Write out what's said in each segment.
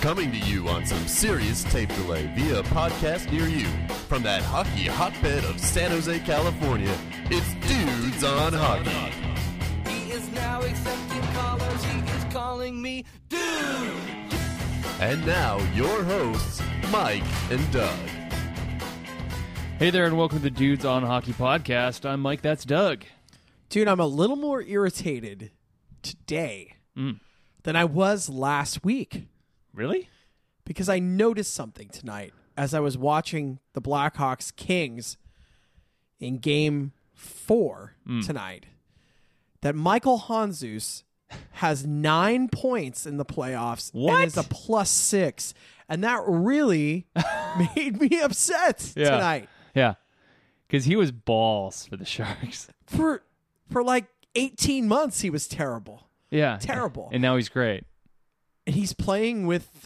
Coming to you on some serious tape delay via a podcast near you. From that hockey hotbed of San Jose, California, it's Dudes on Hockey. He is now accepting callers. He is calling me dude. And now, your hosts, Mike and Doug. Hey there, and welcome to the Dudes on Hockey podcast. I'm Mike, that's Doug. Dude, I'm a little more irritated today than I was last week Really? because I noticed something tonight as I was watching the Blackhawks Kings in Game 4 tonight, that Michael Handzus has 9 points in the playoffs What? and is a +6, and that really made me upset tonight. Yeah. Because he was balls for the Sharks. For like 18 months, he was terrible. Yeah. Terrible. And now he's great. And he's playing with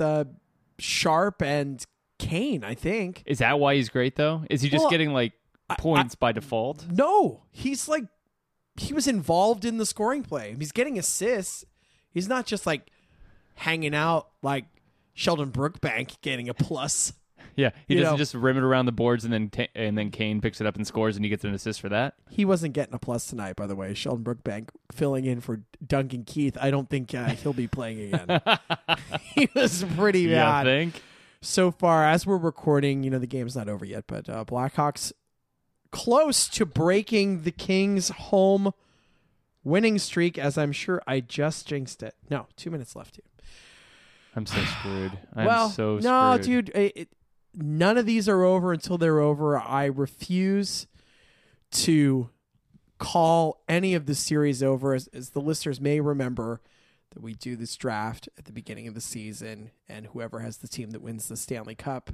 Sharp and Kane, I think. Is that why he's great, though? Is he just Well, getting, like, points by default? No, he's like, he was involved in the scoring play. He's getting assists. He's not just like hanging out like Sheldon Brookbank getting a plus. Yeah. He You doesn't know- just rim it around the boards and then Kane picks it up and scores and he gets an assist for that? He wasn't getting a plus tonight, by the way. Sheldon Brookbank filling in for Duncan Keith. I don't think he'll be playing again. He was pretty Yeah, I bad. think. So far, as we're recording, the game's not over yet, but Blackhawks close to breaking the Kings' home winning streak, as I'm sure I just jinxed it. No, 2 minutes left here. I'm so screwed. I'm Well, so no, screwed. dude, none of these are over until they're over. I refuse to call any of the series over. As the listeners may remember, that we do this draft at the beginning of the season, and whoever has the team that wins the Stanley Cup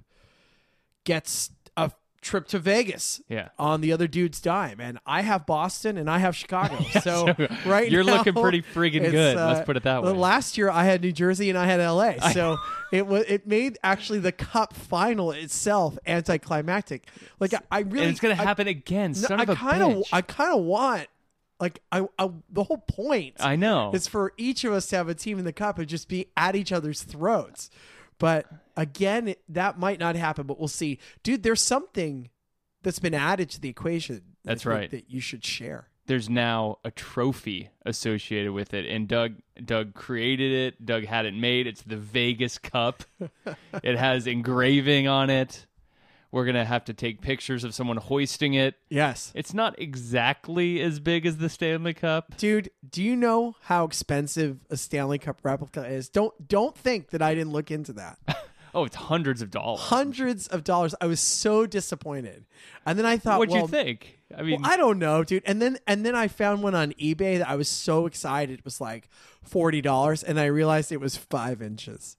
gets a trip to Vegas Yeah. on the other dude's dime. And I have Boston and I have Chicago. So right You're now, looking pretty friggin' it's, good. Let's put it that way. Last year I had New Jersey and I had LA. So it made actually the Cup final itself anticlimactic. Like I really, and it's going to happen again. Son of a bitch. I kind of want, like I the whole point I know. is for each of us to have a team in the Cup and just be at each other's throats. But again, that might not happen, but we'll see. Dude, there's something that's been added to the equation. That's I think right. that you should share. There's now a trophy associated with it, and Doug created it. Doug had it made. It's the Vegas Cup. It has engraving on it. We're gonna have to take pictures of someone hoisting it. Yes. It's not exactly as big as the Stanley Cup. Dude, do you know how expensive a Stanley Cup replica is? Don't think that I didn't look into that. Oh, it's hundreds of dollars. Hundreds of dollars. I was so disappointed. And then I thought, What'd well, you think? I mean, I don't know, dude. And then I found one on eBay that I was so excited. It was like $40, and I realized it was 5 inches.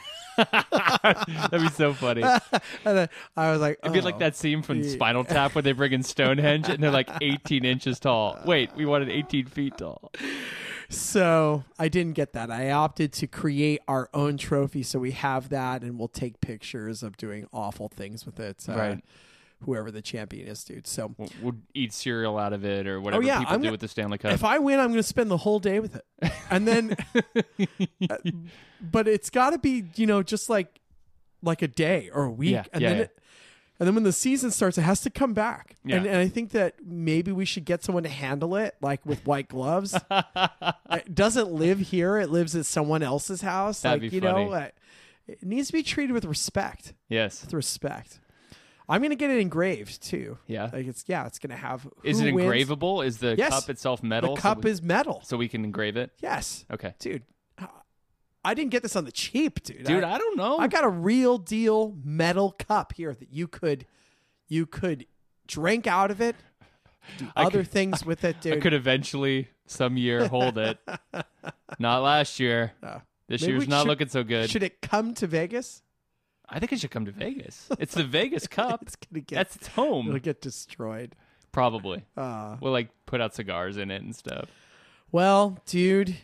that'd be so funny. And then I was like, It'd be like that scene from Spinal Tap where they bring in Stonehenge and they're like 18 inches tall. Wait, we wanted 18 feet tall. So I didn't get that. I opted to create our own trophy, so we have that, and we'll take pictures of doing awful things with it. Right. Whoever the champion is, dude. So We'll eat cereal out of it or whatever yeah, people I'm do gonna- with the Stanley Cup. if I win, I'm going to spend the whole day with it. And then, but it's got to be, just like a day or a week. Yeah, and yeah, then yeah. and then when the season starts, it has to come back. Yeah. And I think that maybe we should get someone to handle it, like with white gloves. It doesn't live here. It lives at someone else's house. That'd like, be funny. it needs to be treated with respect. Yes. With respect. I'm going to get it engraved too. Yeah. Like it's going to have, Is who it wins. engravable? Is the Yes. cup itself metal? The cup is metal. So we can engrave it? Yes. Okay. Dude, I didn't get this on the cheap, dude. Dude, I don't know. I got a real deal metal cup here that you could drink out of it, do other things with it, dude. I could eventually some year hold it. Not last year. This Maybe year's we not should- looking so good. Should it come to Vegas? I think it should come to Vegas. It's the Vegas Cup. It's gonna get That's its home. it'll get destroyed. Probably. Uh, We'll like put out cigars in it and stuff. well, dude,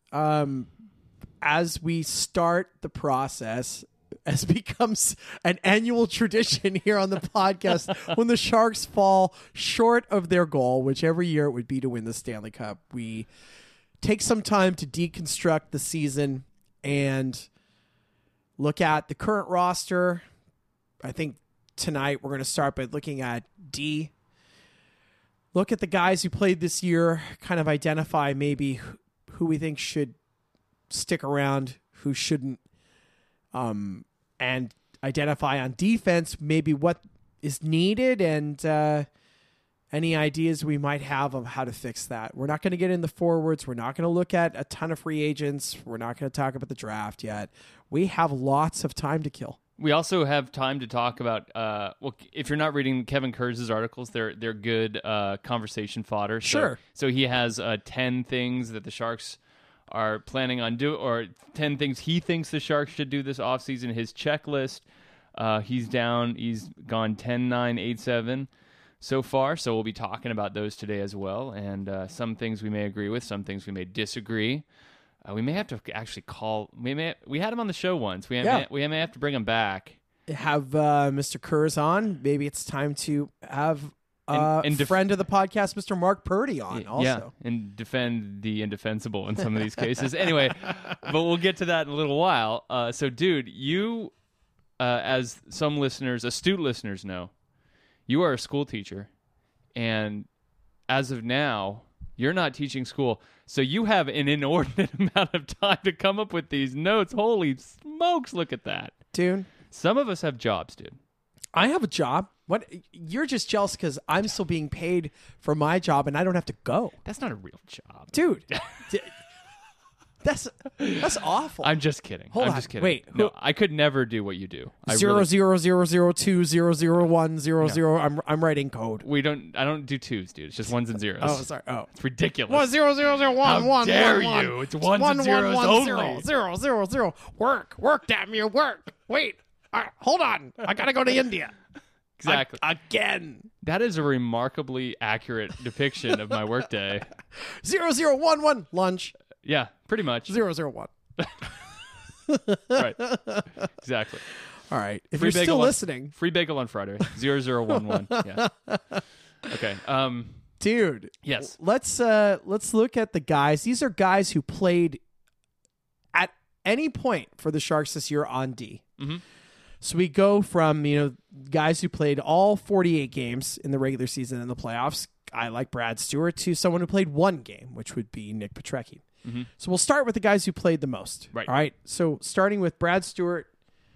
as we start the process, as becomes an annual tradition here on the podcast, when the Sharks fall short of their goal, which every year it would be to win the Stanley Cup, we take some time to deconstruct the season and look at the current roster. I think tonight we're going to start by looking at D. Look at the guys who played this year, kind of identify maybe who we think should stick around, who shouldn't, and identify on defense maybe what is needed and any ideas we might have of how to fix that. We're not going to get in the forwards. We're not going to look at a ton of free agents. We're not going to talk about the draft yet. We have lots of time to kill. We also have time to talk about, if you're not reading Kevin Kurz' articles, they're good conversation fodder. Sure. So he has 10 things that the Sharks are planning on doing, or 10 things he thinks the Sharks should do this offseason. His checklist, he's gone 10-9-8-7 so far, so we'll be talking about those today as well, and some things we may agree with, some things we may disagree. We may have to actually call. We had him on the show once. We may have to bring him back. Have Mr. Kurz on. Maybe it's time to have and friend of the podcast, Mr. Mark Purdy, on also. Yeah, and defend the indefensible in some of these cases. Anyway, but we'll get to that in a little while. So, dude, you, as some listeners, astute listeners know, you are a school teacher, and as of now, you're not teaching school. So you have an inordinate amount of time to come up with these notes. Holy smokes, look at that. Dude. Some of us have jobs, dude. I have a job. What? You're just jealous because I'm still being paid for my job and I don't have to go. That's not a real job. Dude. That's awful. I'm just kidding. Hold I'm on. just kidding. Wait. No, I could never do what you do. 00002001000. I'm writing code. I don't do twos, dude. It's just ones and zeros. Oh, sorry. Oh. It's ridiculous. 10001. How dare you? It's ones and zeros only. 000. Work, damn you, work. Wait. Hold on. I gotta go to India. Exactly. Again. That is a remarkably accurate depiction of my workday. 0011 lunch. Yeah, pretty much. 001. Right. Exactly. All right. If Free you're still bagel on- listening, Free bagel on Friday. 0011. Yeah. Okay. dude. Yes. Let's look at the guys. These are guys who played at any point for the Sharks this year on D. Mm-hmm. So we go from, guys who played all 48 games in the regular season and the playoffs, guy like Brad Stewart, to someone who played one game, which would be Nick Petrecki. Mm-hmm. So we'll start with the guys who played the most. Right. All right. So starting with Brad Stewart,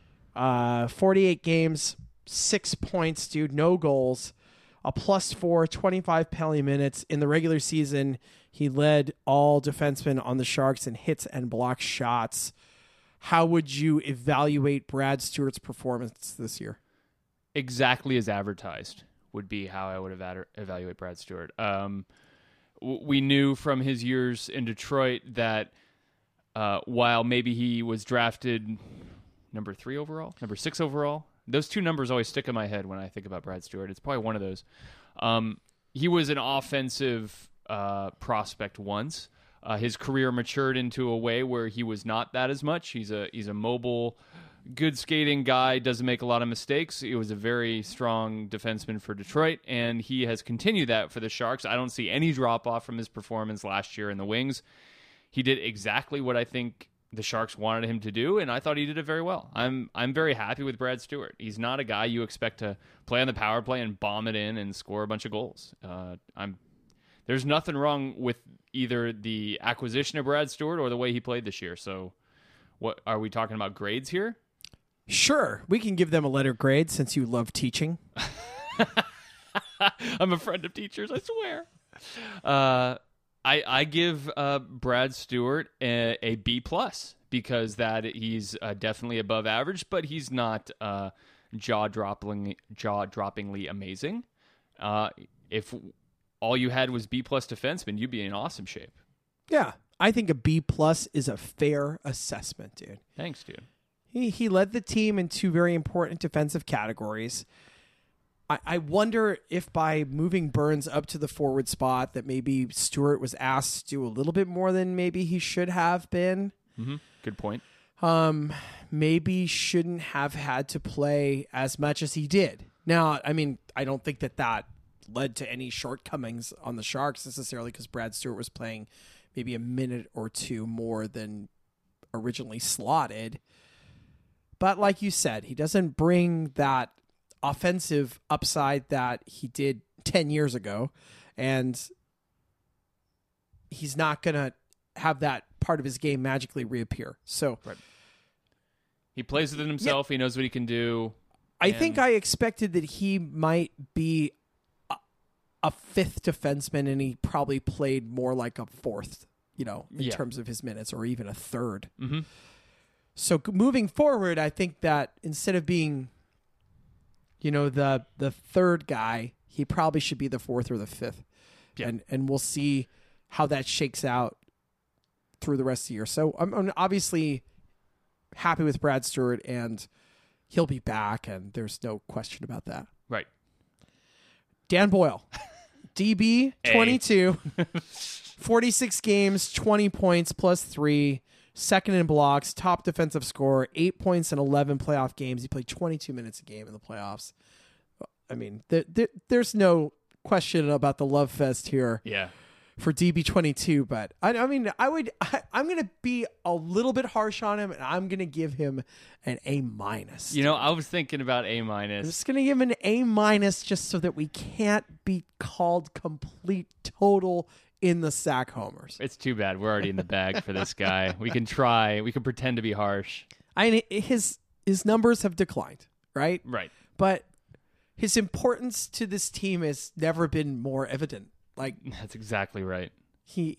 48 games, 6 points, dude, no goals, a +4, 25 penalty minutes. In the regular season, he led all defensemen on the Sharks in hits and block shots. How would you evaluate Brad Stewart's performance this year? Exactly as advertised would be how I would evaluate Brad Stewart. We knew from his years in Detroit that while maybe he was drafted number 3 overall, number 6 overall, those two numbers always stick in my head when I think about Brad Stewart. It's probably one of those. He was an offensive prospect once. His career matured into a way where he was not that as much. He's a mobile, good skating guy, doesn't make a lot of mistakes. He was a very strong defenseman for Detroit, and he has continued that for the Sharks. I don't see any drop-off from his performance last year in the Wings. He did exactly what I think the Sharks wanted him to do, and I thought he did it very well. I'm very happy with Brad Stewart. He's not a guy you expect to play on the power play and bomb it in and score a bunch of goals. There's nothing wrong with either the acquisition of Brad Stewart or the way he played this year. So what are we talking about, grades here? Sure. We can give them a letter grade since you love teaching. I'm a friend of teachers, I swear. I give Brad Stewart a B+ because that he's definitely above average, but he's not jaw-droppingly amazing. If all you had was B+ defenseman, you'd be in awesome shape. Yeah. I think a B+ is a fair assessment, dude. Thanks, dude. He led the team in 2 very important defensive categories. I wonder if by moving Burns up to the forward spot that maybe Stewart was asked to do a little bit more than maybe he should have been. Mm-hmm. Good point. Maybe shouldn't have had to play as much as he did. Now, I mean, I don't think that led to any shortcomings on the Sharks necessarily because Brad Stewart was playing maybe a minute or two more than originally slotted. But like you said, he doesn't bring that offensive upside that he did 10 years ago. And he's not going to have that part of his game magically reappear. So he plays within himself. He knows what he can do. I think I expected that he might be a fifth defenseman, and he probably played more like a fourth, in terms of his minutes, or even a third. Mm-hmm. So moving forward, I think that instead of being, the third guy, he probably should be the fourth or the fifth. Yeah. And we'll see how that shakes out through the rest of the year. So I'm obviously happy with Brad Stewart, and he'll be back, and there's no question about that. Right. Dan Boyle, DB 22, 46 games, 20 points plus 3, second in blocks, top defensive scorer, 8 points in 11 playoff games. He played 22 minutes a game in the playoffs. I mean, there's no question about the love fest here. Yeah. For DB22, but I'm going to be a little bit harsh on him, and I'm going to give him an A-. I was thinking about A-. I'm just going to give him an A- just so that we can't be called complete total in the sack homers. It's too bad. We're already in the bag for this guy. We can try. We can pretend to be harsh. I mean, his numbers have declined, right? Right. But his importance to this team has never been more evident. Like, that's exactly right. He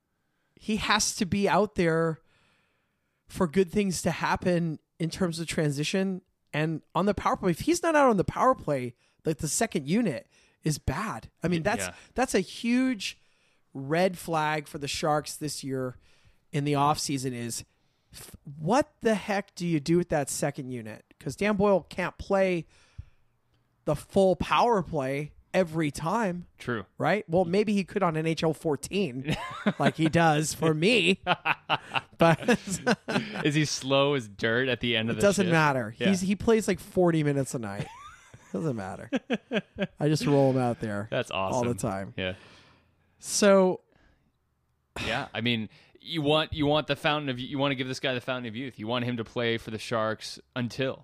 has to be out there for good things to happen in terms of transition and on the power play. If he's not out on the power play, like, the second unit is bad. I mean, that's a huge red flag for the Sharks this year in the offseason is what the heck do you do with that second unit? Because Dan Boyle can't play the full power play every time. True. Right? Well, maybe he could on NHL 14 like he does for me. But is he slow as dirt at the end of the shift? It doesn't matter. Yeah. He plays like 40 minutes a night. Doesn't matter. I just roll him out there. That's awesome. All the time. Yeah. So yeah, I mean, you want the fountain of you want to give this guy the fountain of youth. You want him to play for the Sharks until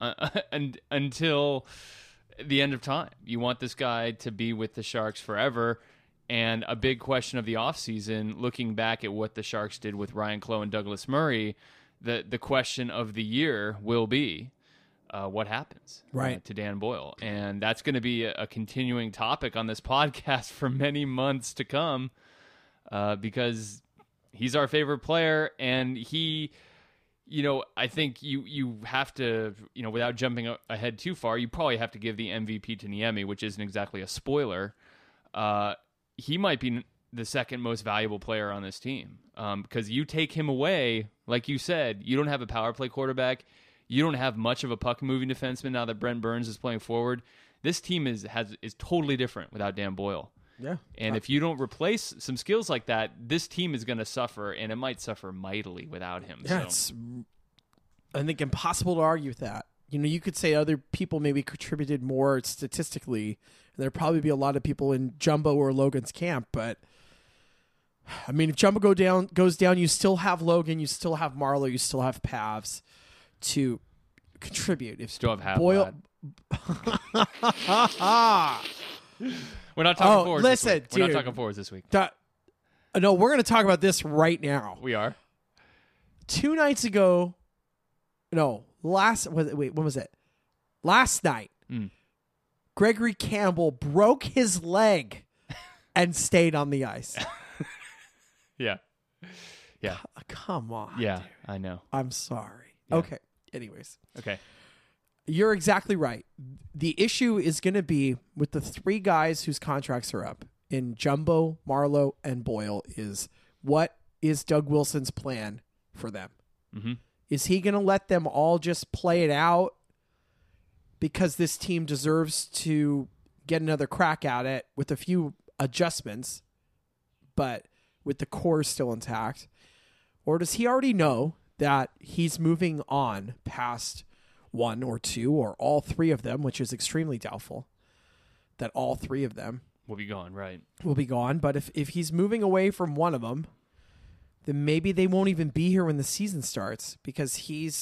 the end of time. You want this guy to be with the Sharks forever. And a big question of the offseason, looking back at what the Sharks did with Ryan Clough and Douglas Murray, the question of the year will be what happens to Dan Boyle. And that's going to be a continuing topic on this podcast for many months to come because he's our favorite player, and he... I think you have to, without jumping ahead too far, you probably have to give the MVP to Niemi, which isn't exactly a spoiler. He might be the second most valuable player on this team because you take him away, like you said, you don't have a power play quarterback. You don't have much of a puck-moving defenseman now that Brent Burns is playing forward. This team is totally different without Dan Boyle. Yeah. And if you don't replace some skills like that, this team is going to suffer, and it might suffer mightily without him. Yeah, it's, I think, impossible to argue with that. You could say other people maybe contributed more statistically, and there'd probably be a lot of people in Jumbo or Logan's camp, but I mean, if Jumbo goes down, you still have Logan, you still have Marleau, you still have Pavs to contribute. If still have Boyle... We're not talking forwards. Listen, this week. dude, we're not talking forwards this week. No, we're going to talk about this right now. We are. 2 nights ago. No, when was it? Last night. Gregory Campbell broke his leg and stayed on the ice. Yeah. Come on. Yeah, dude. I know. I'm sorry. Yeah. Okay. Anyways. Okay. You're exactly right. The issue is going to be with the 3 guys whose contracts are up in Jumbo, Marleau, and Boyle is what is Doug Wilson's plan for them? Mm-hmm. Is he going to let them all just play it out because this team deserves to get another crack at it with a few adjustments, but with the core still intact? Or does he already know that he's moving on past 1 or 2 or all 3 of them, which is extremely doubtful that all 3 of them will be gone, right? Will be gone. But if he's moving away from one of them, then maybe they won't even be here when the season starts because he's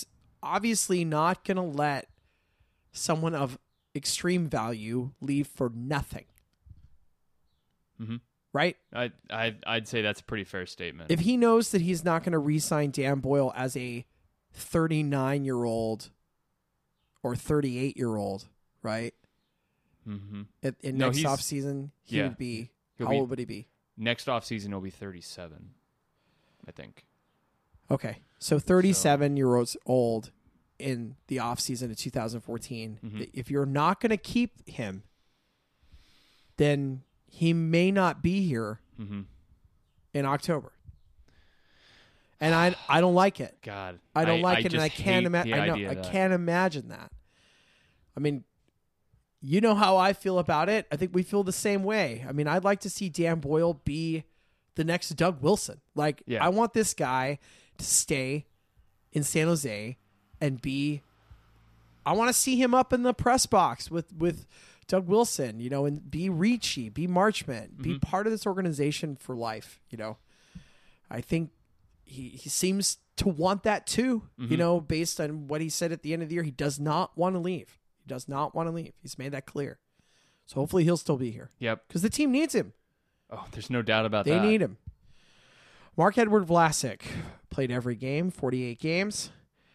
obviously not going to let someone of extreme value leave for nothing. Mhm. Right? I'd say that's a pretty fair statement. If he knows that he's not going to re-sign Dan Boyle as a 39-year-old or 38-year-old, right? Mm-hmm. In No, next he's- offseason, he yeah. would be, He'll how be- old would he be? Next offseason, he'll be 37, I think. Okay. So 37-year-olds old in the offseason of 2014. Mm-hmm. If you're not going to keep him, then he may not be here Mm-hmm. in October. And I don't like it. God, I don't like it, and just I can't hate imagine. the I know idea I of that. can't imagine that. I mean, you know how I feel about it. I think we feel the same way. I mean, I'd like to see Dan Boyle be the next Doug Wilson. Like, Yeah. I want this guy to stay in San Jose and be. I want to see him up in the press box with Doug Wilson, you know, and be Ricci, be Marchment, be part of this organization for life. You know, I think he seems to want that too. You know, based on what he said at the end of the year, he does not want to leave. He does not want to leave. He's made that clear. So hopefully he'll still be here Yep. because the team needs him. Oh, there's no doubt about They that. need him. Mark Edward Vlasic played every game, 48 games,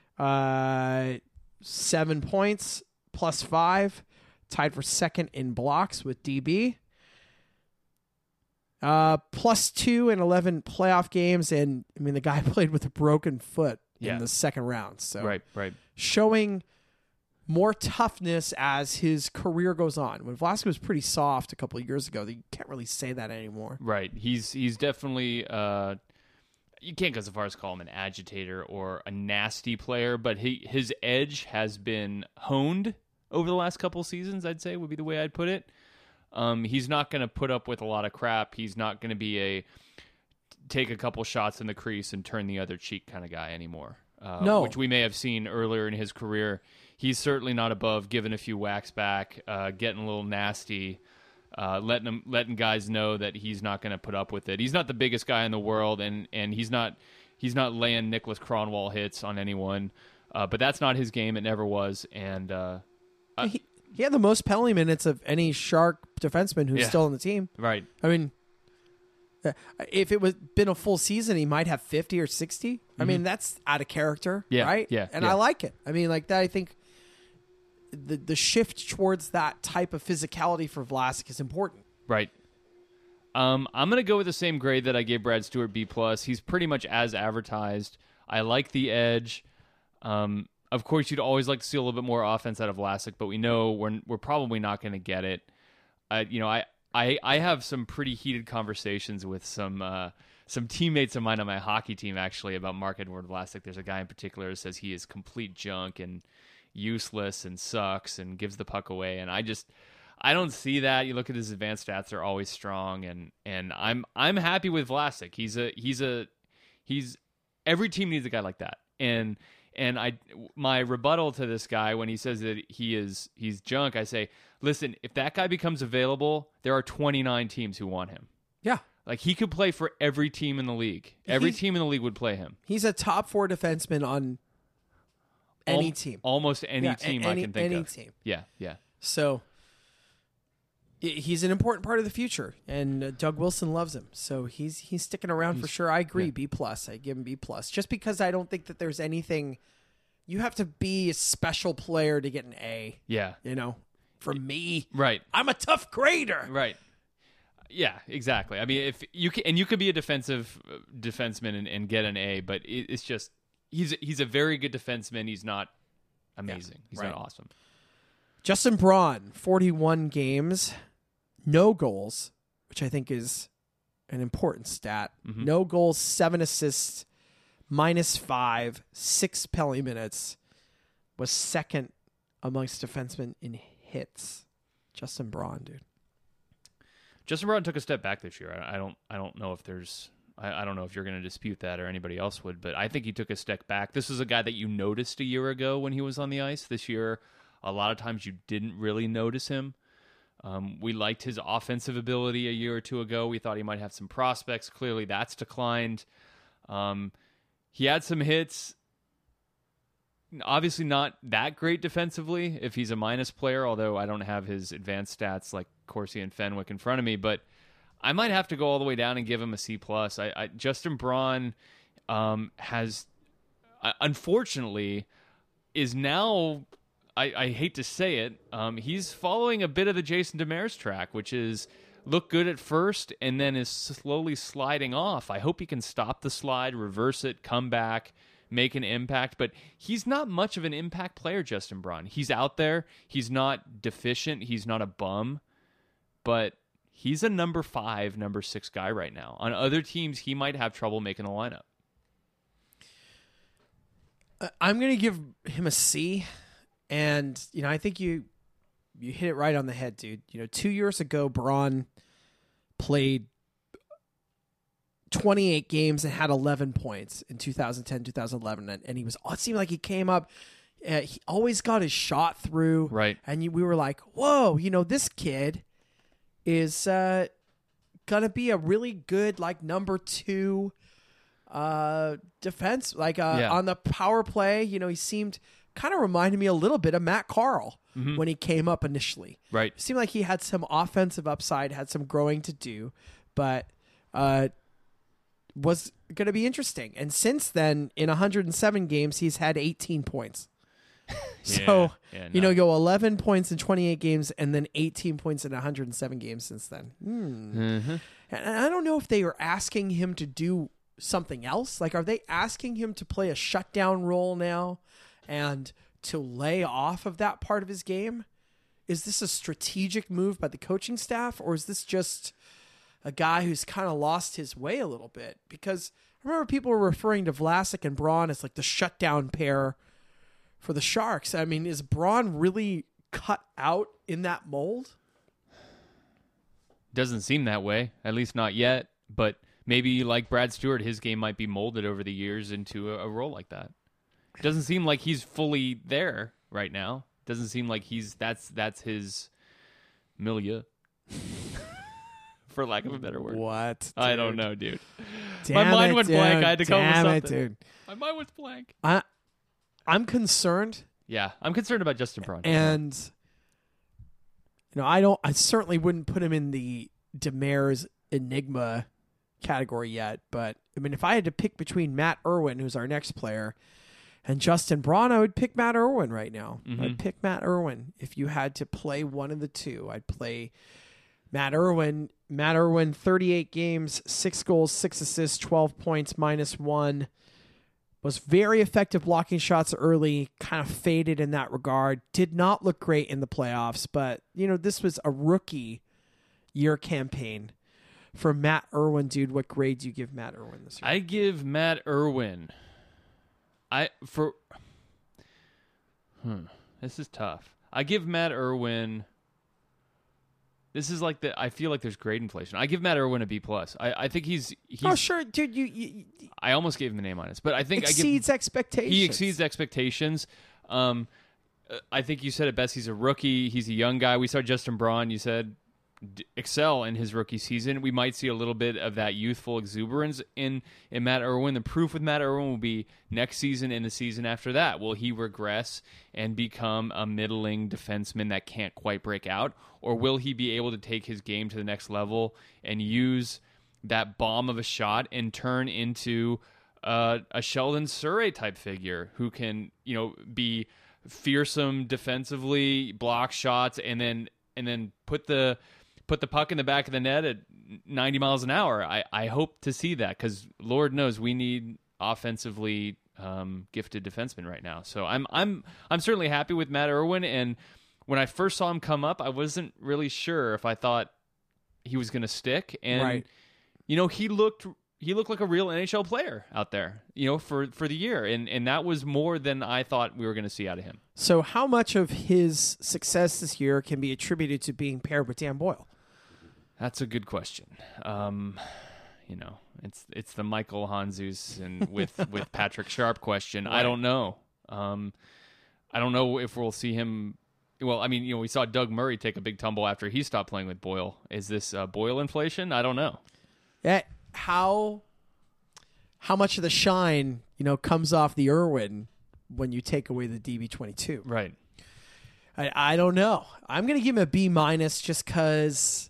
7 points, +5, tied for second in blocks with DB. +2 in 11 playoff games, and I mean the guy played with a broken foot Yeah. in the second round, so Right. showing more toughness as his career goes on. When Vlasic was pretty soft a couple of years ago, you can't really say that anymore. Right. He's definitely you can't go so far as call him an agitator or a nasty player, but his edge has been honed over the last couple seasons, I'd say would be the way I'd put it. He's not going to put up with a lot of crap. He's not going to be a take a couple shots in the crease and turn the other cheek kind of guy anymore. No. Which we may have seen earlier in his career. He's certainly not above giving a few whacks back, getting a little nasty, letting guys know that he's not going to put up with it. He's not the biggest guy in the world, and he's not laying Nicholas Cronwall hits on anyone. But that's not his game. It never was. And He had the most penalty minutes of any Shark defenseman who's Yeah. still on the team. right, I mean, if it was been a full season, he might have 50 or 60. I mean, that's out of character, Yeah, right? yeah, And yeah. I like it. I mean, like that. I think the shift towards that type of physicality for Vlasic is important. right. I'm gonna go with the same grade that I gave Brad Stewart, B+. He's pretty much as advertised. I like the edge. Of course, you'd always like to see a little bit more offense out of Vlasic, but we know we're probably not going to get it. I have some pretty heated conversations with some teammates of mine on my hockey team actually about Mark Edward Vlasic. There's a guy in particular who says he is complete junk and useless and sucks and gives the puck away, and I don't see that. You look at his advanced stats; they're always strong, and I'm happy with Vlasic. He's every team needs a guy like that, and my rebuttal to this guy when he says that he's junk, I say, listen, if that guy becomes available, there are 29 teams who want him. Yeah. Like he could play for every team in the league. Every team in the league would play him. He's a top 4 defenseman on any team. Almost any Yeah, team I can think any of. team. Yeah. So he's an important part of the future, and Doug Wilson loves him. So he's sticking around for sure. I agree. yeah. B+. I give him B+. Just because I don't think that there's anything. You have to be a special player to get an A. Yeah. You know, for me, Right. I'm a tough grader. Right. Yeah, exactly. I mean, if you can, and you could be a defenseman and get an A, but it's just he's a very good defenseman. He's not amazing. He's right. not awesome. Justin Braun, 41 games, no goals, which I think is an important stat. Mm-hmm. No goals, 7 assists, -5, 6 penalty minutes. Was second amongst defensemen in hits. Justin Braun, dude. Justin Braun took a step back this year. I don't know if there's. I don't know if you're going to dispute that or anybody else would, but I think he took a step back. This is a guy that you noticed a year ago when he was on the ice. This year, a lot of times you didn't really notice him. We liked his offensive ability a year or two ago. We thought he might have some prospects. Clearly, that's declined. He had some hits. obviously not that great defensively if he's a minus player, although I don't have his advanced stats like Corsi and Fenwick in front of me, but I might have to go all the way down and give him a C+. Justin Braun has, unfortunately, is now, I hate to say it, he's following a bit of the Jason Demers track, which is look good at first and then is slowly sliding off. I hope he can stop the slide, reverse it, come back, make an impact, but he's not much of an impact player, Justin Braun. He's out there. He's not deficient. He's not a bum, but he's a number 5, number 6 guy right now. On other teams, he might have trouble making the lineup. I'm going to give him a C, and I think you hit it right on the head, dude. 2 years ago, Braun played 28 games and had 11 points in 2010, 2011, and it seemed like he came up. He always got his shot through, right? And we were like, "Whoa, this kid is gonna be a really good number 2 defense, on the power play." He seemed kind of reminded me a little bit of Matt Carl when he came up initially. Right, it seemed like he had some offensive upside, had some growing to do, but was going to be interesting. And since then, in 107 games, he's had 18 points. So, go 11 points in 28 games and then 18 points in 107 games since then. And I don't know if they are asking him to do something else. Are they asking him to play a shutdown role now and to lay off of that part of his game? Is this a strategic move by the coaching staff, or is this just a guy who's kind of lost his way a little bit? Because I remember people were referring to Vlasic and Braun as the shutdown pair for the Sharks. I mean, is Braun really cut out in that mold? Doesn't seem that way, at least not yet. But maybe like Brad Stewart, his game might be molded over the years into a role like that. It doesn't seem like he's fully there right now. Doesn't seem like that's his milieu. For lack of a better word. What? Dude? I don't know, dude. My mind went blank. I had to come up with something. Dude. My mind was blank. I'm concerned. Yeah, I'm concerned about Justin Braun. And I certainly wouldn't put him in the Demers enigma category yet, but I mean, if I had to pick between Matt Irwin, who's our next player, and Justin Braun, I would pick Matt Irwin right now. I'd pick Matt Irwin. If you had to play one of the two, I'd play Matt Irwin. Matt Irwin, 38 games, 6 goals, 6 assists, 12 points, -1. Was very effective blocking shots early, kind of faded in that regard. Did not look great in the playoffs, but, this was a rookie year campaign for Matt Irwin. Dude, what grade do you give Matt Irwin this year? I give Matt Irwin... This is tough. I give Matt Irwin... This is I feel like there's grade inflation. I give Matt Irwin a B+. I think he's oh, sure, dude. You I almost gave him the name on it, but I think exceeds expectations. He exceeds expectations. I think you said it best. He's a rookie. He's a young guy. We saw Justin Braun, you said, excel in his rookie season. We might see a little bit of that youthful exuberance in Matt Irwin. The proof with Matt Irwin will be next season and the season after that. Will he regress and become a middling defenseman that can't quite break out? Or will he be able to take his game to the next level and use that bomb of a shot and turn into a Sheldon Surrey type figure who can, be fearsome defensively, block shots, and then put the puck in the back of the net at 90 miles an hour. I hope to see that, because Lord knows we need offensively gifted defensemen right now. So I'm certainly happy with Matt Irwin. And when I first saw him come up, I wasn't really sure if I thought he was going to stick. And right. He looked like a real NHL player out there, for the year, and that was more than I thought we were going to see out of him. So how much of his success this year can be attributed to being paired with Dan Boyle? That's a good question. It's the Michael Hanzus and with Patrick Sharp question. Right. I don't know. I don't know if we'll see him. Well, I mean, we saw Doug Murray take a big tumble after he stopped playing with Boyle. Is this Boyle inflation? I don't know. Yeah, how much of the shine, comes off the Irwin when you take away the DB22. Right. I don't know. I'm going to give him a B- just because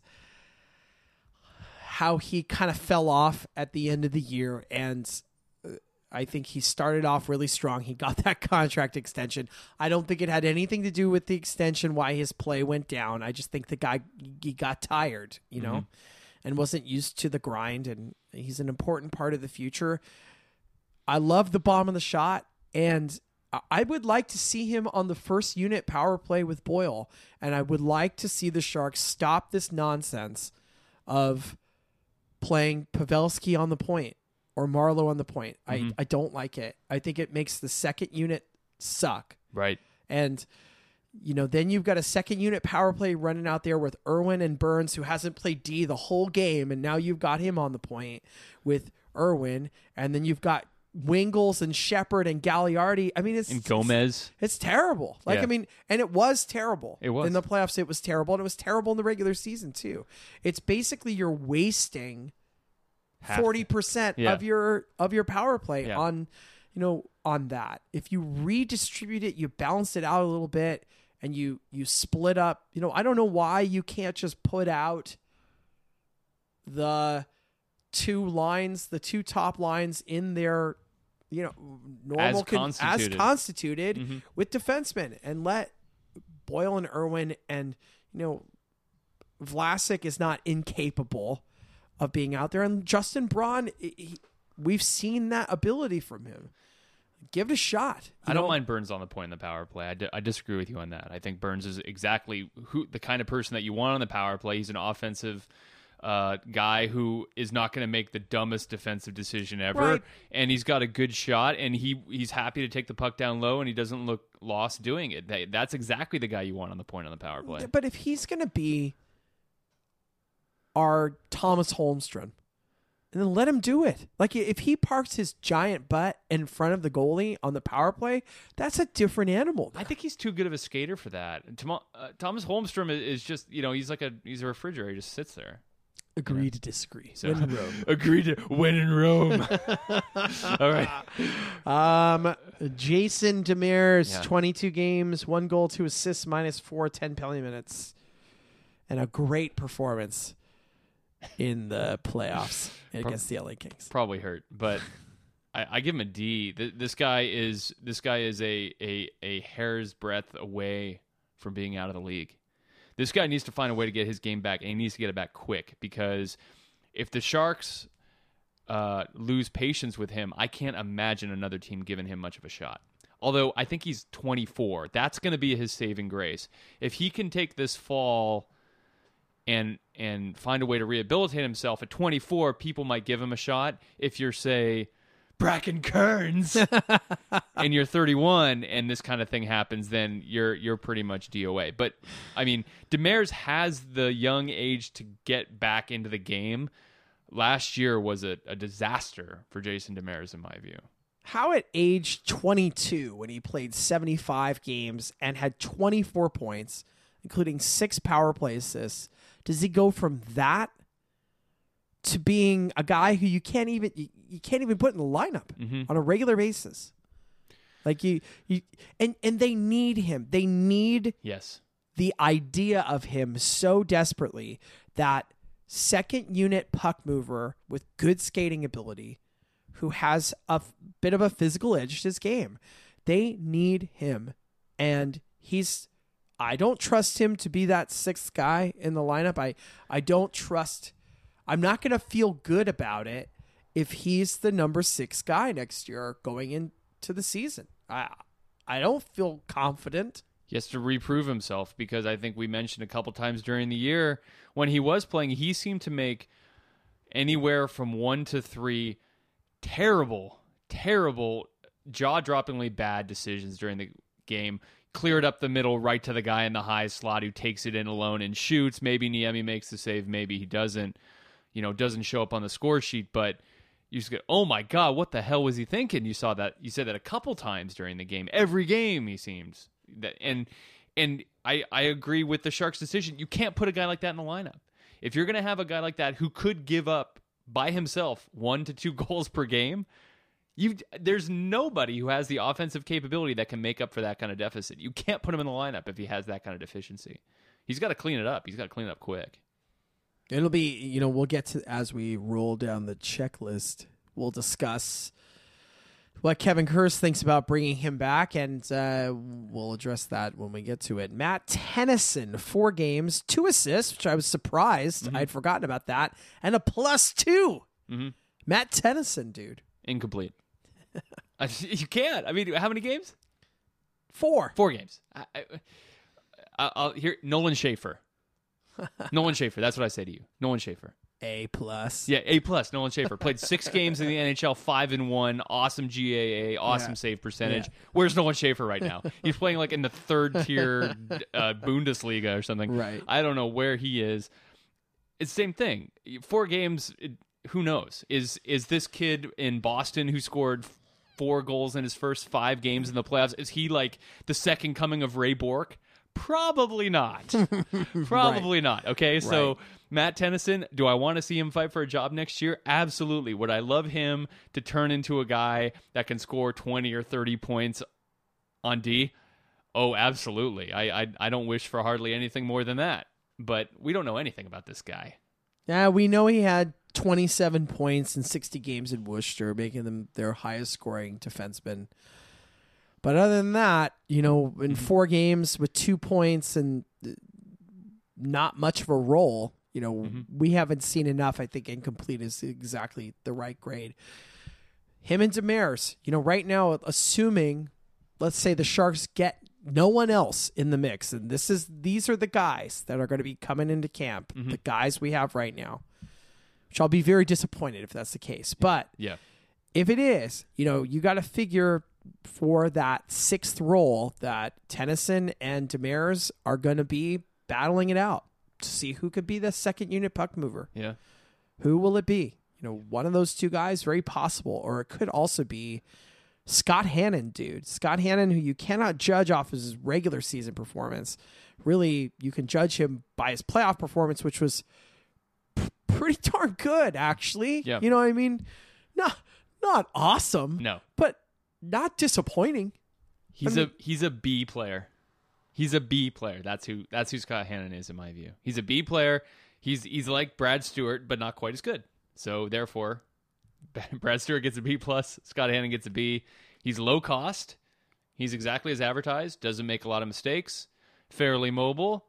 how he kind of fell off at the end of the year. And I think he started off really strong. He got that contract extension. I don't think it had anything to do with the extension, why his play went down. I just think the guy, he got tired, and wasn't used to the grind. And he's an important part of the future. I love the bomb on the shot. And I would like to see him on the first unit power play with Boyle. And I would like to see the Sharks stop this nonsense of playing Pavelski on the point or Marleau on the point. I don't like it. I think it makes the second unit suck. Right. And, then you've got a second unit power play running out there with Irwin and Burns, who hasn't played D the whole game. And now you've got him on the point with Irwin. And then you've got Wingles and Shepard and Gagliardi. I mean, and Gomez. It's terrible. And it was terrible. It was. In the playoffs, it was terrible. And it was terrible in the regular season, too. It's basically you're wasting 40% of your power play on that. If you redistribute it, you balance it out a little bit, and you split up. I don't know why you can't just put out the two top lines in their normal as constituted with defensemen, and let Boyle and Irwin and Vlasic is not incapable of being out there, and Justin Braun, we've seen that ability from him. Give it a shot. I don't mind Burns on the point in the power play. I disagree with you on that. I think Burns is exactly the kind of person that you want on the power play. He's an offensive guy who is not going to make the dumbest defensive decision ever, right. And he's got a good shot, and he's happy to take the puck down low, and he doesn't look lost doing it. That's exactly the guy you want on the point on the power play. But if he's going to be our Thomas Holmstrom, and then let him do it. Like, if he parks his giant butt in front of the goalie on the power play, that's a different animal. I think he's too good of a skater for that. Thomas Holmstrom is just, he's a refrigerator. He just sits there. Agree to disagree. So, when in Rome. Agree to when in Rome. All right. Jason Demers, 22 games, 1 goal, 2 assists, -4, 10 penalty minutes, and a great performance in the playoffs against the LA Kings. Probably hurt, but I give him a D. This guy is a hair's breadth away from being out of the league. This guy needs to find a way to get his game back, and he needs to get it back quick, because if the Sharks lose patience with him, I can't imagine another team giving him much of a shot. Although I think he's 24. That's going to be his saving grace. If he can take this fall and find a way to rehabilitate himself at 24, people might give him a shot. If you're, say, Bracken Kearns and you're 31 and this kind of thing happens, then you're pretty much DOA. But I mean, Demers has the young age to get back into the game. Last year was a disaster for Jason Demers, in my view. How at age 22, when he played 75 games and had 24 points, including 6 power play assists, does he go from that to being a guy who you can't even put in the lineup on a regular basis? Like and they need him. They need the idea of him so desperately, that second unit puck mover with good skating ability, who has a bit of a physical edge to his game. They need him, and I don't trust him to be that 6th guy in the lineup. I don't trust. I'm not going to feel good about it if he's the number 6 guy next year going into the season. I don't feel confident. He has to reprove himself, because I think we mentioned a couple times during the year when he was playing, he seemed to make anywhere from 1 to 3 terrible, jaw-droppingly bad decisions during the game. Cleared up the middle right to the guy in the high slot who takes it in alone and shoots. Maybe Niemi makes the save, maybe he doesn't. Doesn't show up on the score sheet, but you just go, oh my God, what the hell was he thinking? You said that a couple times during the game. Every game he seems that, and I agree with the Sharks' decision. You can't put a guy like that in the lineup. If you're going to have a guy like that who could give up by himself 1 to 2 goals per game, There's nobody who has the offensive capability that can make up for that kind of deficit. You can't put him in the lineup if he has that kind of deficiency. He's got to clean it up. He's got to clean it up quick. It'll be, we'll get to, as we roll down the checklist, we'll discuss what Kevin Kurz thinks about bringing him back, and we'll address that when we get to it. Matt Tennyson, 4 games, 2 assists, which I was surprised. I'd forgotten about that, and a +2. Matt Tennyson, dude. Incomplete. You can't. I mean, how many games? 4. 4 games. I'll hear Nolan Schaefer. Nolan Schaefer. That's what I say to you. Nolan Schaefer. A+. Yeah, A+. Nolan Schaefer played 6 games in the NHL, 5-1, awesome GAA, awesome save percentage. Yeah. Where's Nolan Schaefer right now? He's playing like in the 3rd tier Bundesliga or something. Right. I don't know where he is. It's the same thing. 4 games. Who knows? Is this kid in Boston who scored 4 goals in his first 5 games in the playoffs? Is he like the second coming of Ray Bourque? Probably not. Probably not. Okay, so Matt Tennyson, do I want to see him fight for a job next year? Absolutely. Would I love him to turn into a guy that can score 20 or 30 points on D? Oh, absolutely. I don't wish for hardly anything more than that. But we don't know anything about this guy. Yeah, we know he had 27 points in 60 games in Worcester, making them their highest scoring defenseman. But other than that, in 4 games with 2 points and not much of a role, we haven't seen enough. I think incomplete is exactly the right grade. Him and Demers, right now, assuming, let's say the Sharks get no one else in the mix, and these are the guys that are going to be coming into camp, the guys we have right now, which I'll be very disappointed if that's the case. But if it is, you got to figure for that 6th role that Tennyson and Demers are going to be battling it out to see who could be the second unit puck mover. Yeah. Who will it be? One of those 2 guys, very possible. Or it could also be Scott Hannon, dude. Scott Hannon, who you cannot judge off his regular season performance. Really, you can judge him by his playoff performance, which was pretty darn good, actually. Yeah. You know what I mean? Not awesome. No. But not disappointing. He's a B player. He's a B player. That's who Scott Hannon is in my view. He's a B player. He's like Brad Stewart, but not quite as good. So therefore, Brad Stewart gets a B+, Scott Hannon gets a B. He's low cost. He's exactly as advertised. Doesn't make a lot of mistakes. Fairly mobile.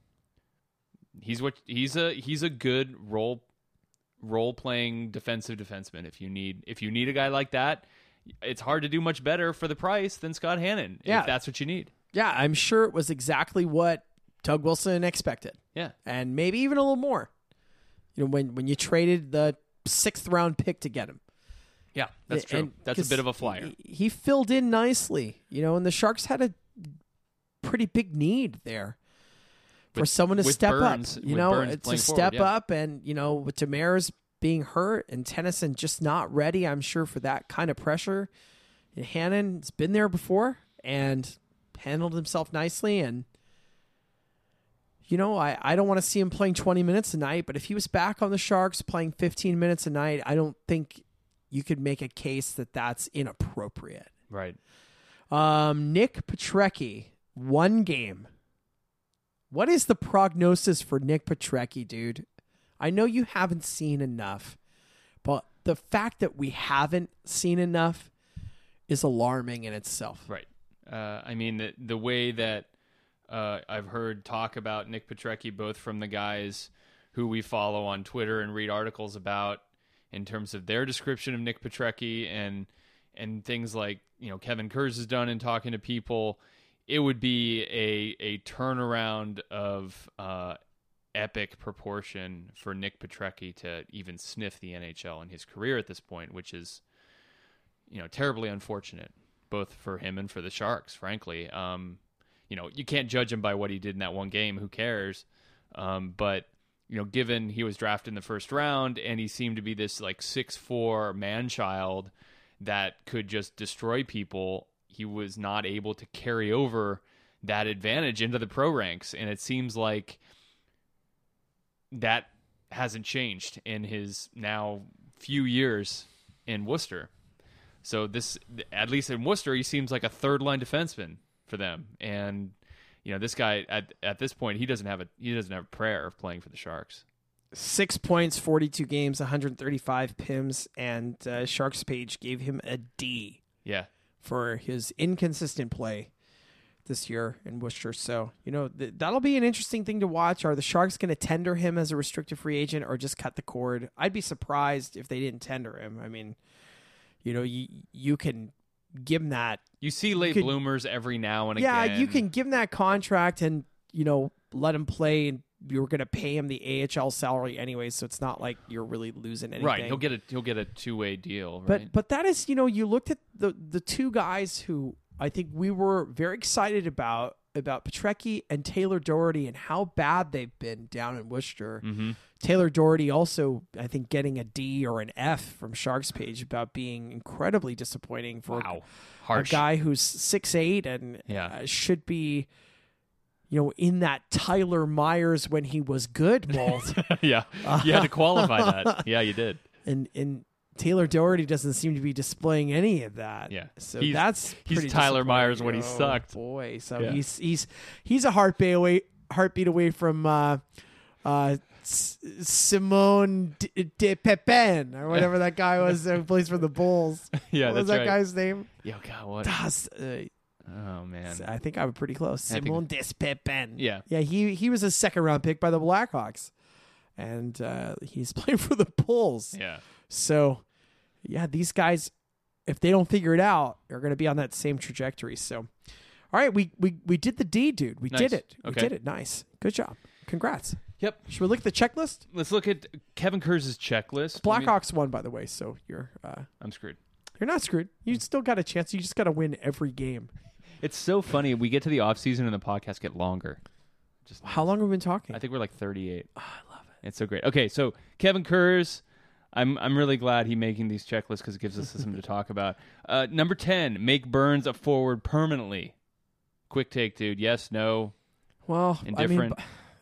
He's a good role playing defensive defenseman. If you need a guy like that, it's hard to do much better for the price than Scott Hannon. If that's what you need. Yeah, I'm sure it was exactly what Doug Wilson expected. Yeah, and maybe even a little more. When you traded the 6th round pick to get him. Yeah, that's true. That's a bit of a flyer. He filled in nicely, and the Sharks had a pretty big need there for someone to step Burns, up. To step up, and with Demers being hurt and Tennyson just not ready, I'm sure, for that kind of pressure. And Hannon's been there before and handled himself nicely, and I don't want to see him playing 20 minutes a night, but if he was back on the Sharks playing 15 minutes a night, I don't think you could make a case that that's inappropriate. Right. Nick Petrecki, 1 game. What is the prognosis for Nick Petrecki, dude? I know you haven't seen enough, but the fact that we haven't seen enough is alarming in itself. Right. I mean, the way that I've heard talk about Nick Petrecki, both from the guys who we follow on Twitter and read articles about in terms of their description of Nick Petrecki and things like, Kevin Kurz has done in talking to people, it would be a turnaround of epic proportion for Nick Petrecki to even sniff the NHL in his career at this point, which is, terribly unfortunate, both for him and for the Sharks, frankly. You can't judge him by what he did in that 1 game. Who cares? But, given he was drafted in the 1st round and he seemed to be this like 6'4" man-child that could just destroy people, he was not able to carry over that advantage into the pro ranks. And it seems like that hasn't changed in his now few years in Worcester. So this, at least in Worcester, he seems like a third-line defenseman for them. And this guy at this point, he doesn't have a prayer of playing for the Sharks. 6 points, 42 games, 135 PIMs, and Sharks page gave him a D. Yeah. For his inconsistent play this year in Worcester. So, that'll be an interesting thing to watch. Are the Sharks going to tender him as a restricted free agent or just cut the cord? I'd be surprised if they didn't tender him. I mean, you can give him that. You see late bloomers every now and again. Yeah, you can give him that contract and, let him play, and you're going to pay him the AHL salary anyway, so it's not like you're really losing anything. Right, he'll get a two-way deal, right? But that is, you looked at the two guys who I think we were very excited about Petrecki and Taylor Doherty and how bad they've been down in Worcester. Mm-hmm. Taylor Doherty also, I think, getting a D or an F from Sharks page about being incredibly disappointing for a guy who's 6'8" and should be, in that Tyler Myers when he was good mold. Yeah, you had to qualify that. Yeah, you did. And Taylor Doherty doesn't seem to be displaying any of that. Yeah, so he's Tyler Myers when he sucked. Boy, so he's a heartbeat away from Simone de Pepin or whatever that guy was who plays for the Bulls. Yeah, what was that guy's name? Yo, God, what? Oh man, I think I was pretty close. Simone de Pepin. Yeah, He was a second-round pick by the Blackhawks, and he's playing for the Bulls. Yeah. So, these guys, if they don't figure it out, are going to be on that same trajectory. So, all right, we did the D, dude. We did it. We did it. Nice. Good job. Congrats. Yep. Should we look at the checklist? Let's look at Kevin Kurz' checklist. Blackhawks won, by the way, so you're... I'm screwed. You're not screwed. You still got a chance. You just got to win every game. It's so funny. We get to the offseason and the podcasts get longer. How long have we been talking? I think we're like 38. Oh, I love it. It's so great. Okay, so Kevin Kurz... I'm really glad he's making these checklists because it gives us something to talk about. Number 10, make Burns a forward permanently. Quick take, dude. Yes, no. Well, indifferent.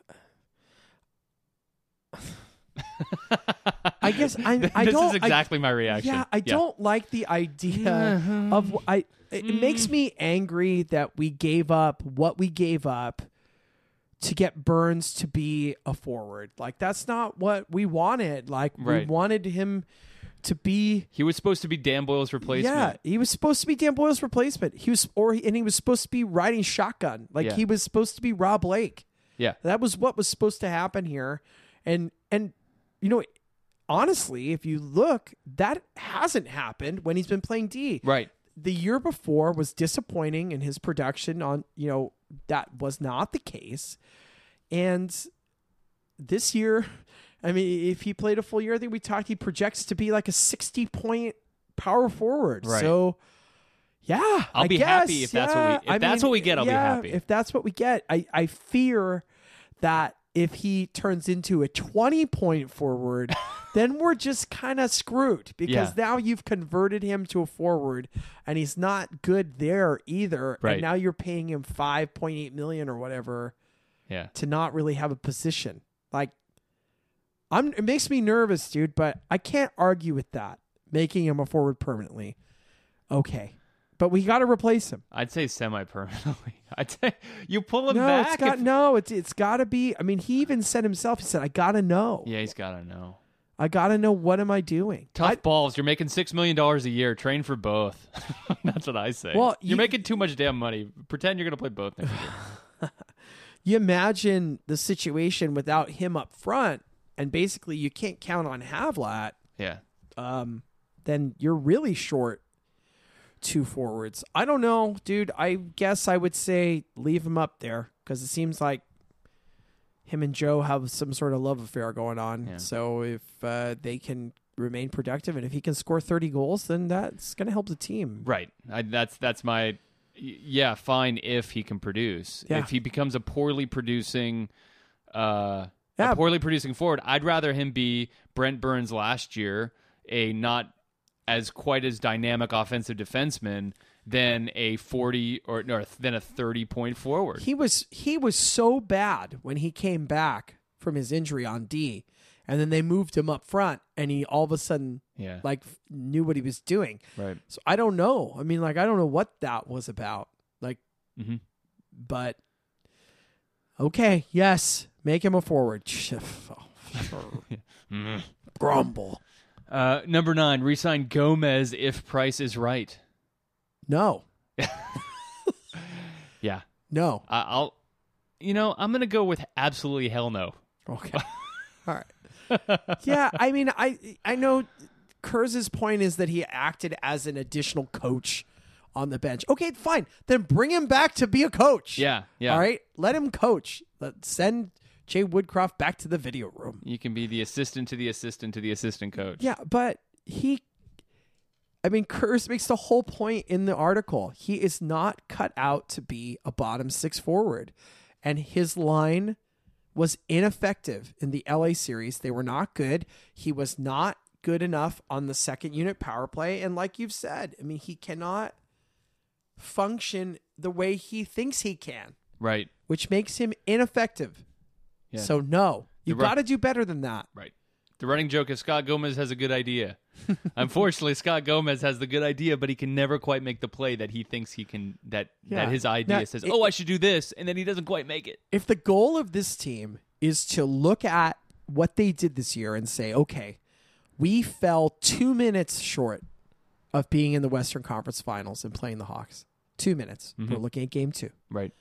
I guess I this don't. Is exactly my reaction. Yeah, I don't like the idea of. It makes me angry that we gave up what we gave up to get Burns to be a forward. Like, that's not what we wanted. Like, we wanted him to be... He was supposed to be Dan Boyle's replacement. Yeah, he was supposed to be Dan Boyle's replacement. He was supposed to be riding shotgun. Like, he was supposed to be Rob Blake. Yeah. That was what was supposed to happen here. And honestly, if you look, that hasn't happened when he's been playing D. Right. The year before was disappointing in his production on, that was not the case. And this year, I mean, if he played a full year, I think we talked, he projects to be like a 60-point power forward. Right. So, yeah, I'll be happy if that's what we get. I'll be happy. If that's what we get, I fear that if he turns into a 20-point forward, then we're just kind of screwed because now you've converted him to a forward and he's not good there either. Right. And now you're paying him $5.8 million or whatever to not really have a position. Like, it makes me nervous, dude, but I can't argue with that, making him a forward permanently. Okay. But we got to replace him. I'd say semi-permanently. I'd say you pull him no, back. It's got to be. I mean, he even said himself, he said, I got to know. Yeah, he's got to know. I got to know, what am I doing? Tough balls. You're making $6 million a year. Train for both. That's what I say. Well, you're making too much damn money. Pretend you're going to play both next year. You imagine the situation without him up front, and basically you can't count on Havlat. Yeah. Then you're really short two forwards. I don't know, dude. I guess I would say leave him up there because it seems like him and Joe have some sort of love affair going on. Yeah. So if they can remain productive and if he can score 30 goals, then that's going to help the team. Right. That's my... Yeah, fine if he can produce. Yeah. If he becomes a poorly producing forward, I'd rather him be Brent Burns last year, a not as quite as dynamic offensive defenseman than a 40 or than a 30-point forward. He was so bad when he came back from his injury on D, And then they moved him up front, and he all of a sudden Yeah. knew what he was doing. Right. So I don't know. I mean, I don't know what that was about. Mm-hmm. But okay, yes, make him a forward. Grumble. Number 9, re-sign Gomez if price is right. No, Yeah. no. I'm going to go with absolutely hell no. Okay. All right. Yeah, I mean, I know Kurz's point is that he acted as an additional coach on the bench. Okay, fine. Then bring him back to be a coach. Yeah. Yeah. All right? Let him coach. Send Jay Woodcroft back to the video room. You can be the assistant to the assistant to the assistant coach. Yeah, but Kurz makes the whole point in the article. He is not cut out to be a bottom 6 forward. And his line was ineffective in the LA series. They were not good. He was not good enough on the second unit power play. And like you've said, I mean, he cannot function the way he thinks he can, Right. which makes him ineffective. Yeah. So no, you The ru- got to do better than that. Right. The running joke is Scott Gomez has a good idea. Unfortunately, Scott Gomez has the good idea, but he can never quite make the play that he thinks he can, that his idea Now, says, I should do this, and then he doesn't quite make it. If the goal of this team is to look at what they did this year and say, okay, we fell 2 minutes short of being in the Western Conference Finals and playing the Hawks. 2 minutes. We're looking at game 2. Right.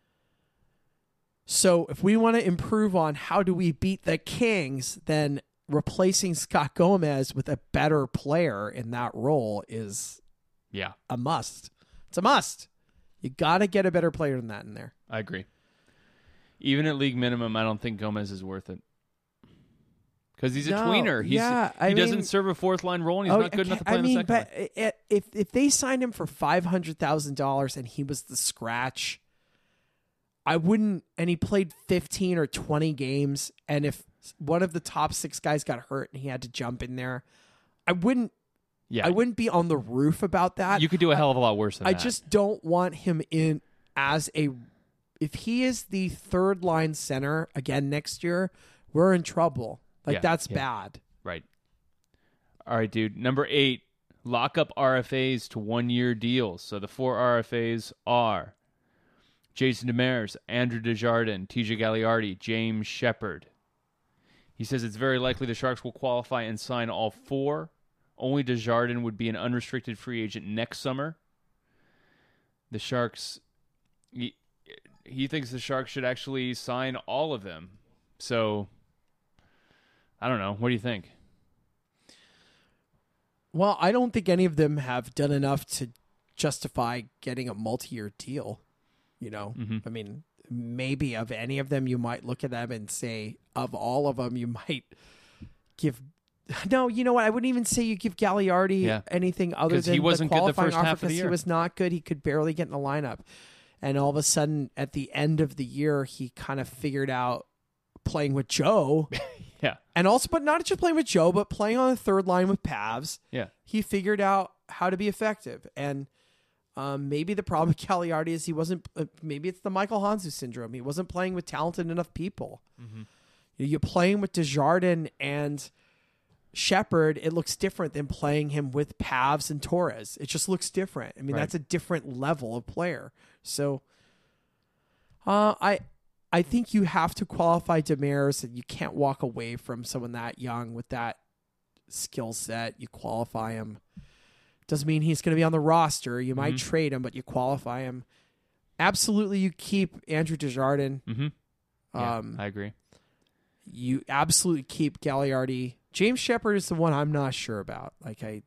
So if we want to improve on how do we beat the Kings, then replacing Scott Gomez with a better player in that role is Yeah, a must. It's a must. You got to get a better player than that in there. I agree. Even at league minimum, I don't think Gomez is worth it. Because he's a No, tweener. He mean- doesn't serve a fourth line role, and he's not good enough to play in the second line. but if they signed him for $500,000 and he was the scratch, I wouldn't. And he played 15 or 20 games, and if one of the top 6 guys got hurt and he had to jump in there, I wouldn't. Yeah, I wouldn't be on the roof about that. You could do a hell of a lot worse than I that. just don't want him in as a. If he is the third line center again next year, we're in trouble. Yeah, That's yeah. bad. Right. All right, dude. Number 8, lock up RFAs to 1-year deals. So the 4 RFAs are Jason Demers, Andrew Desjardins, TJ Gagliardi, James Shepard. He says it's very likely the Sharks will qualify and sign all 4. Only Desjardins would be an unrestricted free agent next summer. The Sharks, he thinks the Sharks should actually sign all of them. So, I don't know. What do you think? Well, I don't think any of them have done enough to justify getting a multi-year deal. You know, I mean, maybe of any of them, you might look at them and say, of all of them, you might give. No, you know what? I wouldn't even say you give Gagliardi anything other 'Cause than he wasn't the good the qualifying first offer half of the because year. he was not good. He could barely get in the lineup, and all of a sudden, at the end of the year, he kind of figured out playing with Joe. Yeah. And also, but not just playing with Joe, but playing on the third line with Pavs. Yeah. He figured out how to be effective. And maybe the problem with Gagliardi is he wasn't, maybe it's the Michael Hanzu syndrome. He wasn't playing with talented enough people. You're playing with Desjardins and Shepard. It looks different than playing him with Pavs and Torres. It just looks different. I mean, Right. that's a different level of player. So I think you have to qualify Demers, and you can't walk away from someone that young with that skill set. You qualify him. Doesn't mean he's going to be on the roster. You might trade him, but you qualify him. Absolutely, you keep Andrew Desjardins. Yeah, I agree. You absolutely keep Gagliardi. James Shepard is the one I'm not sure about. Like I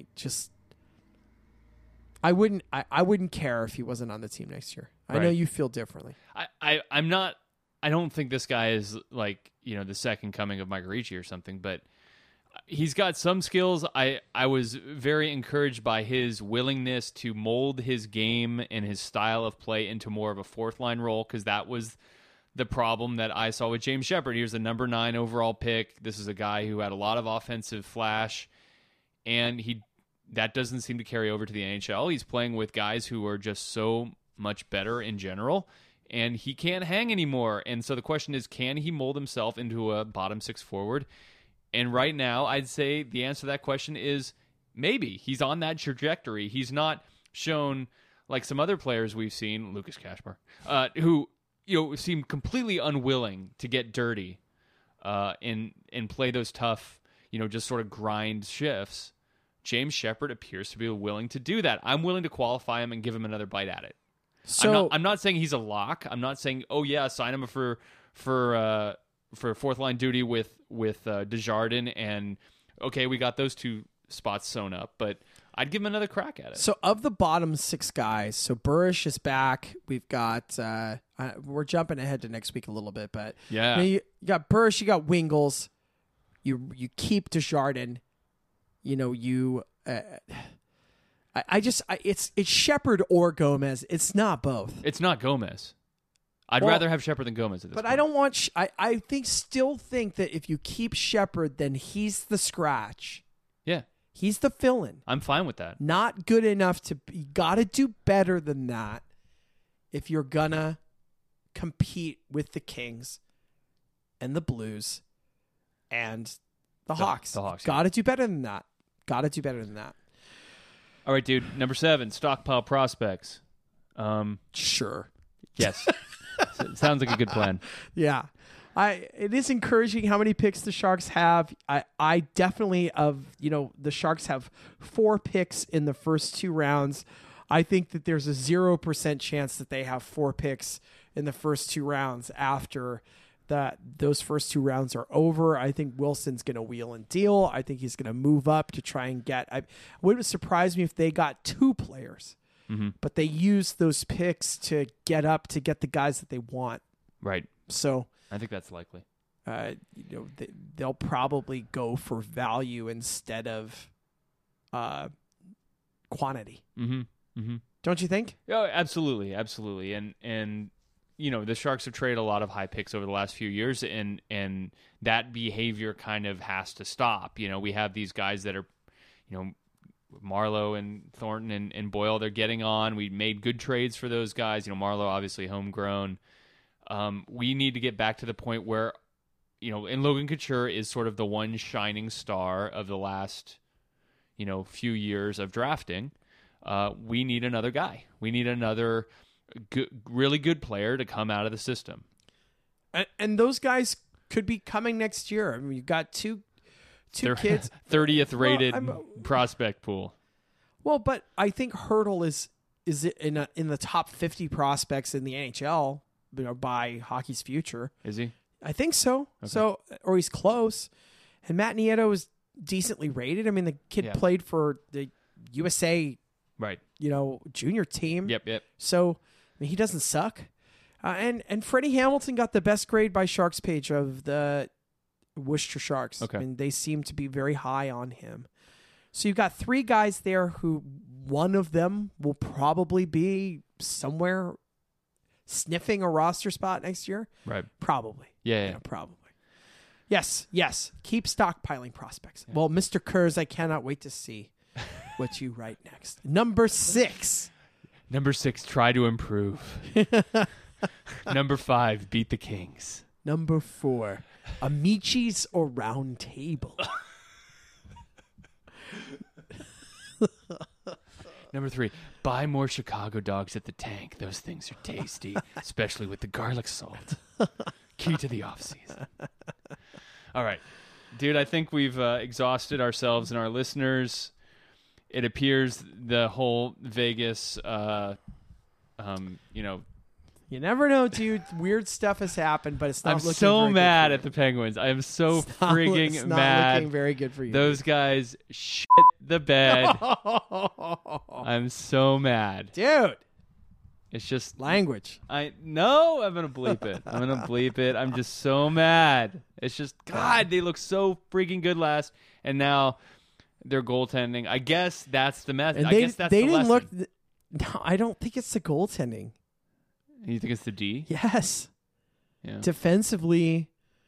wouldn't care if he wasn't on the team next year. I know Right. you feel differently. I'm not. I don't think this guy is like the second coming of Mike Ricci or something, but he's got some skills. I was very encouraged by his willingness to mold his game and his style of play into more of a fourth line role, because that was the problem that I saw with James Shepard. He was the number 9 overall pick. This is a guy who had a lot of offensive flash, and that doesn't seem to carry over to the NHL. He's playing with guys who are just so much better in general, and he can't hang anymore. And so the question is, can he mold himself into a bottom 6 forward? And right now, I'd say the answer to that question is maybe. He's on that trajectory. He's not shown like some other players we've seen, Lucas Kashmar, who seem completely unwilling to get dirty and play those tough, just sort of grind shifts. James Shepherd appears to be willing to do that. I'm willing to qualify him and give him another bite at it. So I'm not saying he's a lock. I'm not saying, oh yeah, sign him for fourth line duty with Desjardins, and okay, we got those 2 spots sewn up, but I'd give him another crack at it. So of the bottom 6 guys, so Burish is back. We've got we're jumping ahead to next week a little bit, but yeah, you got Burish, you got Wingles, you keep Desjardins. It's Shepherd or Gomez. It's not both. It's not Gomez. I'd rather have Shepherd than Gomez at this point. But I don't want. I still think that if you keep Shepherd, then he's the scratch. Yeah, he's the fill-in. I'm fine with that. Not good enough to. You got to do better than that if you're gonna compete with the Kings and the Blues and the Hawks. The Hawks. Got to do better than that. Got to do better than that. All right, dude. Number 7, stockpile prospects. Sure. Yes. Sounds like a good plan. Yeah. It is encouraging how many picks the Sharks have. I definitely the Sharks have 4 picks in the first 2 rounds. I think that there's a 0% chance that they have 4 picks in the first 2 rounds after those first 2 rounds are over. I think Wilson's going to wheel and deal. I think he's going to move up to try and get. Wouldn't surprise me if they got 2 players, but they use those picks to get up to get the guys that they want. Right. So I think that's likely. They'll probably go for value instead of quantity. Don't you think? Oh, absolutely, and the Sharks have traded a lot of high picks over the last few years, and that behavior kind of has to stop. We have these guys that are, Marleau and Thornton and Boyle, they're getting on. We made good trades for those guys. Marleau, obviously homegrown. We need to get back to the point where, and Logan Couture is sort of the one shining star of the last, few years of drafting. We need another guy. We need another really good player to come out of the system. And those guys could be coming next year. I mean, you've got two kids. 30th rated prospect pool. Well, but I think Hurdle is in the top 50 prospects in the NHL, by Hockey's Future. Is he? I think so. Okay. So, or he's close. And Matt Nieto is decently rated. I mean, the kid played for the USA, right? Junior team. Yep. So, he doesn't suck. And Freddie Hamilton got the best grade by Sharks page of the Worcester Sharks. Okay. I mean, they seem to be very high on him. So you've got 3 guys there who one of them will probably be somewhere sniffing a roster spot next year. Right. Probably. Yeah. Probably. Yes. Keep stockpiling prospects. Yeah. Well, Mr. Kurz, I cannot wait to see what you write next. Number 6. Number 6, try to improve. Number 5, beat the Kings. Number 4, Amicis or Round Table. Number 3, buy more Chicago dogs at the Tank. Those things are tasty, especially with the garlic salt. Key to the offseason. All right. Dude, I think we've exhausted ourselves and our listeners. It appears the whole Vegas, You never know, dude. Weird stuff has happened, but it's not looking so very mad good at the Penguins. I am so it's frigging not mad. looking very good for you. Those guys shit the bed. I'm so mad. Dude. It's just Language. I'm gonna bleep it. I'm just so mad. It's just God, they look so freaking good last, and now their goaltending. I guess that's the method. And I guess that's they the didn't lesson. No, I don't think it's the goaltending. You think it's the D? Yes. Yeah. Defensively,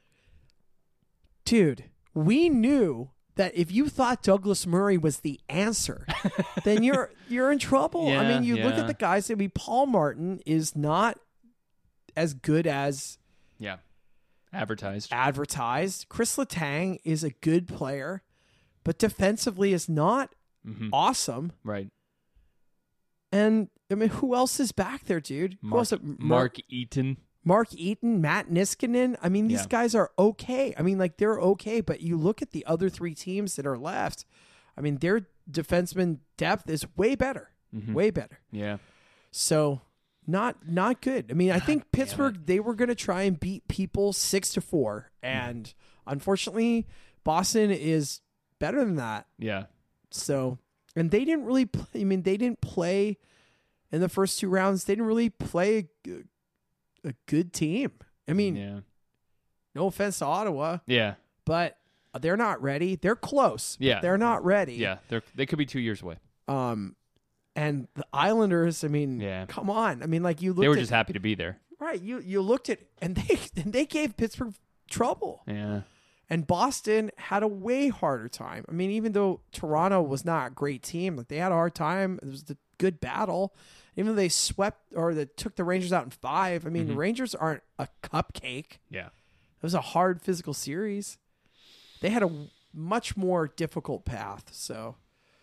dude, we knew that if you thought Douglas Murray was the answer, then you're in trouble. Yeah, I mean, you look at the guys. I mean, Paul Martin is not as good as Yeah. Advertised. advertised. Chris Letang is a good player, but defensively is not awesome. Right. And I mean, who else is back there, dude? Who else? Mark Eaton. Mark Eaton, Matt Niskanen. I mean, these guys are okay. I mean, like, they're okay, but you look at the other three teams that are left. I mean, their defenseman depth is way better. Way better. Yeah. So not good. I mean, I think Pittsburgh, they were going to try and beat people 6-4. And unfortunately, Boston is better than that. Yeah. So, and they didn't really play. I mean, they didn't play in the first two rounds. They didn't really play a good team. I mean, no offense to Ottawa. Yeah. But they're not ready. They're close. Yeah. But they're not ready. Yeah. They could be 2 years away. And the Islanders, I mean, come on. I mean, like, you looked They were just happy to be there. Right. You looked at, and they gave Pittsburgh trouble. Yeah. And Boston had a way harder time. I mean, even though Toronto was not a great team, like, they had a hard time. It was a good battle. Even though they swept or they took the Rangers out in 5. I mean, the Rangers aren't a cupcake. Yeah. It was a hard physical series. They had a much more difficult path. So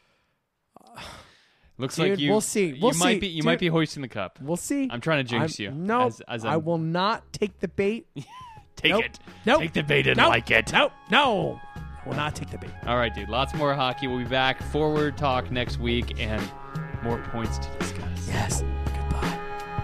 looks dude, like you. We'll see. You might be hoisting the cup. We'll see. I'm trying to jinx you. No, as I will not take the bait. Take Nope. it. Nope. Take the bait and Nope. like it. No, I will not take the bait. All right, dude. Lots more hockey. We'll be back. Forward talk next week and more points to discuss. Yes. Goodbye.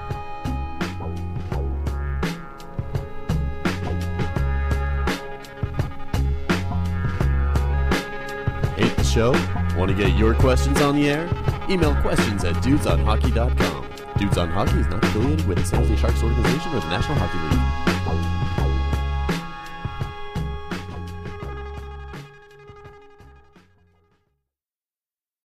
Hate the show? Want to get your questions on the air? Email questions at dudesonhockey.com. Dudes on Hockey is not affiliated with the San Jose Sharks organization or the National Hockey League.